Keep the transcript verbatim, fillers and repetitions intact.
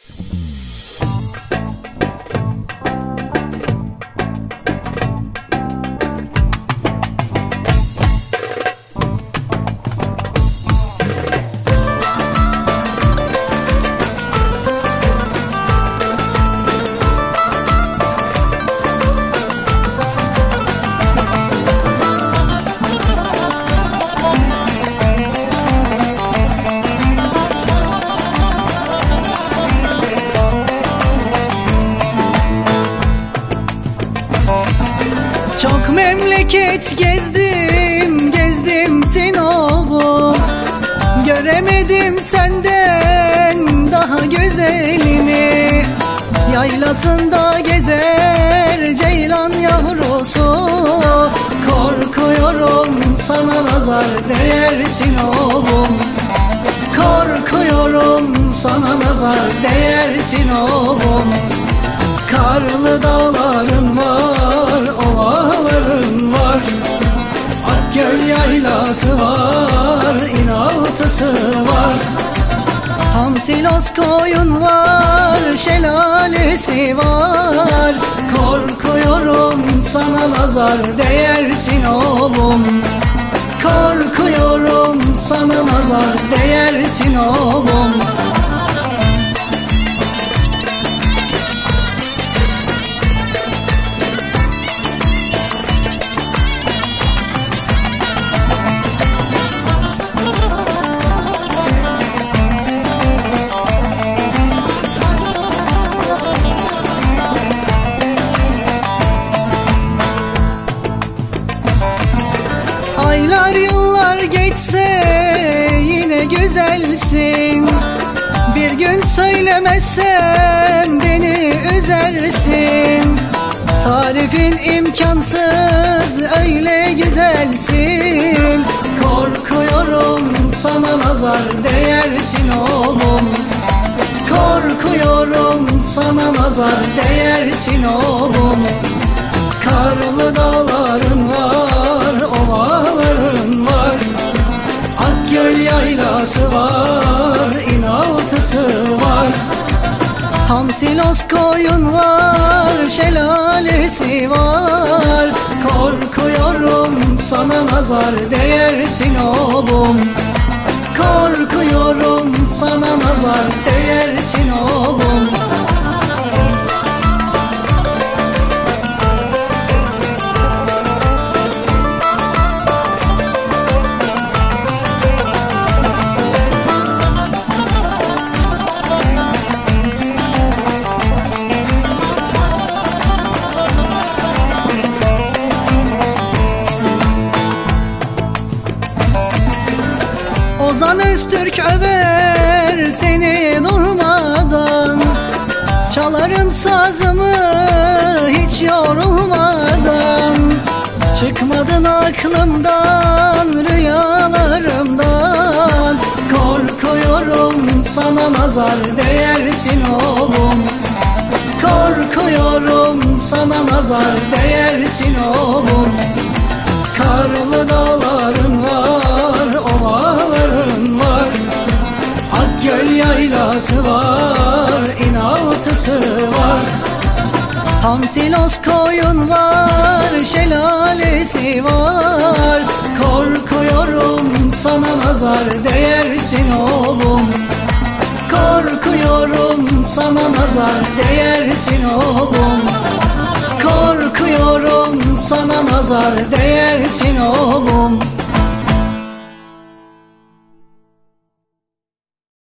Çok memleket gezdim, gezdim Sinop'u. Göremedim senden daha güzelini. Yaylasında gezer ceylan yavrusu. Korkuyorum sana nazar değer Sinop'um. Korkuyorum sana nazar değer Sinop'um. Karlı dağların var, ovaların var. Akgöl yaylası var, inaltısı var. Hamsilos koyun var, şelalesi var. Korkuyorum sana nazar değer Sinop'um. Korkuyorum sana nazar değer Sinop'um. Aylar yıllar geçse yine güzelsin. Bir gün söylemezsem beni üzersin. Tarifin imkansız öyle güzelsin. Korkuyorum sana nazar değer Sinop'um. Korkuyorum sana nazar değer Sinop'um. Karlı dağların var, ovaların var. Akgöl yaylası var, inaltısı var. Hamsilos koyun var, şelalesi var. Korkuyorum sana nazar değer Sinop'um. Korkuyorum sana nazar değer Sinop'um. Ozan Öztürk över seni durmadan. Çalarım sazımı hiç yorulmadan. Çıkmadın aklımdan, rüyalarımdan. Korkuyorum sana nazar değer Sinop'um. Korkuyorum sana nazar değer Sinop'um. Karlı dağların var, ovaların var. Akgöl yaylası var, inaltısı var. Hamsilos koyun var, şelalesi var. Korkuyorum sana nazar değer Sinop'um. Korkuyorum sana nazar değer Sinop'um. Korkuyorum sana nazar değer Sinop'um.